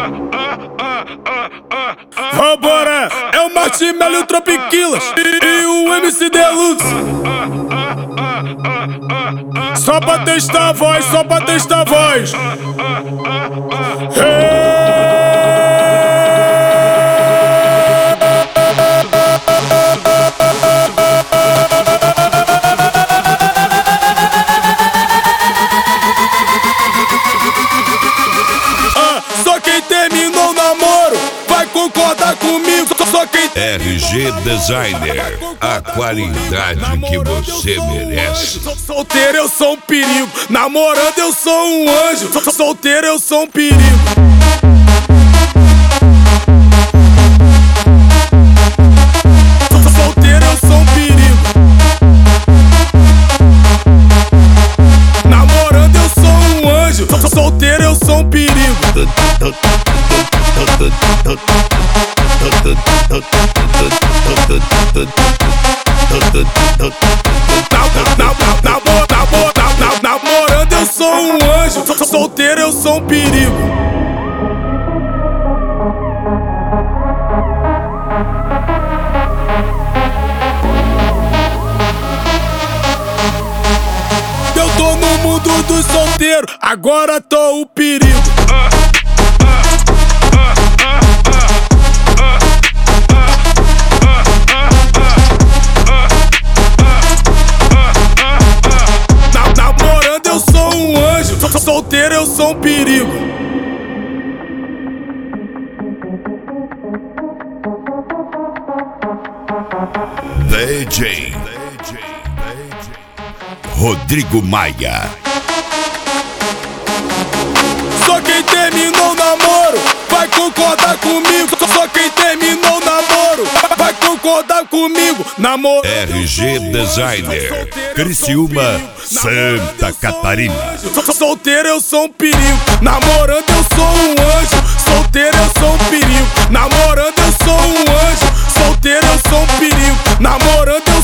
Vambora, é o Marshmello e o Tropiquilas e o MC Deluxe. Só pra testar a voz, só pra testar a voz. Só quem terminou o namoro vai concordar comigo. Só quem RG Designer, a qualidade que você merece. Solteiro eu sou um perigo, namorando eu sou um anjo. Solteiro eu sou um perigo. Solteiro eu sou um perigo, namorando eu sou um anjo. Solteiro eu sou um perigo. Namorando eu sou um anjo, solteiro eu sou um perigo. Eu tô no mundo dos solteiros, agora tô o perigo. Namorando eu sou um anjo, solteiro eu sou um perigo. DJ Rodrigo Maia. Só quem terminou o namoro vai concordar comigo. Só quem terminou o namoro vai concordar comigo. RG Designer, Criciúma, Santa Catarina. Solteiro eu sou um perigo, namorando eu sou um anjo. Solteiro eu sou um perigo, namorando eu sou um anjo. Solteiro eu sou um perigo, namorando eu